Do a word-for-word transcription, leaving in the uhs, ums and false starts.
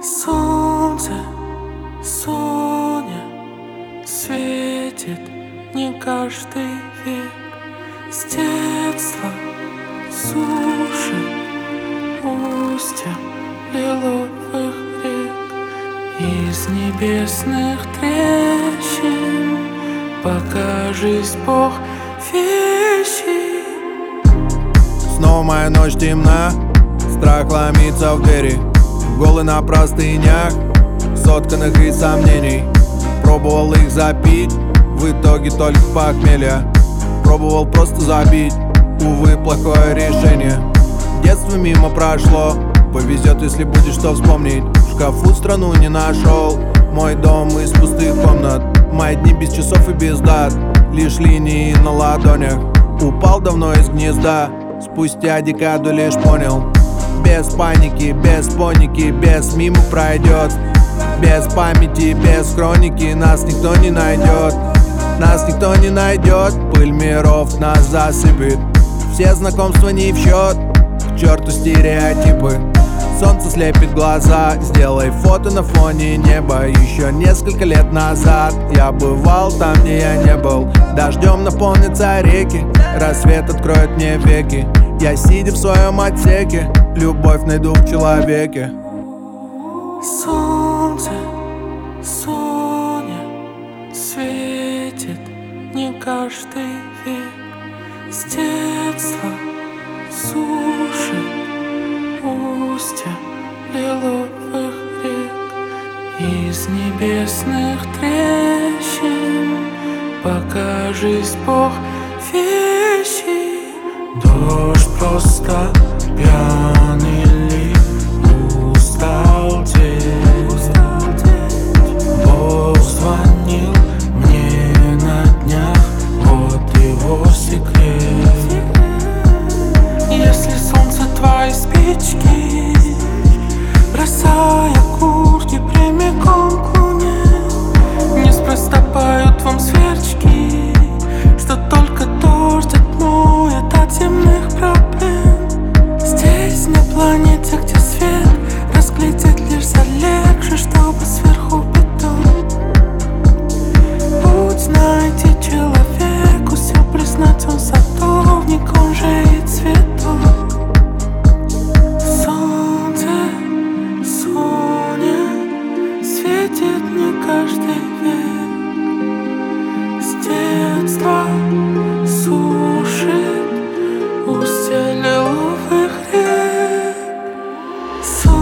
Солнце, Соня, светит не каждый век. С детства суши устья лиловых рек. Из небесных трещин покажись, Бог, вещи. Снова моя ночь темна, страх ломится в двери. Голый на простынях, сотканных из сомнений. Пробовал их запить, в итоге только похмелья. Пробовал просто забить, увы, плохое решение. Детство мимо прошло, повезет, если будет что вспомнить. В шкафу страну не нашел, мой дом из пустых комнат. Мои дни без часов и без дат, лишь линии на ладонях. Упал давно из гнезда, спустя декаду лишь понял. Без паники, без поники, без мимо пройдет. Без памяти, без хроники нас никто не найдет. Нас никто не найдет, пыль миров нас засыпет. Все знакомства не в счет, к черту стереотипы. Солнце слепит глаза, сделай фото на фоне неба. Еще несколько лет назад я бывал там, где я не был. Дождем наполнятся реки, рассвет откроет мне веки. Я, сидя в своем отсеке, любовь найду в человеке. Солнце, Соня, светит не каждый век. С детства суши устья лиловых рек. Из небесных трещин покажись, Бог, вещи. Дождь просто пьяный лик, устал день. Бог звонил мне на днях, вот его секрет. Если солнце твои спички, бросая куртки прямиком к луне, неспроста поют вам сверчки, что только дождь отмоет от земных проблем. Здесь, на планете, где свет разглядеть лишь залегший, чтобы сверху бетон. Путь найти человеку, все признать, он садовник, он же и цветок. Солнце, Соня, светит не каждый век. С детства сушит устья лиловых рек.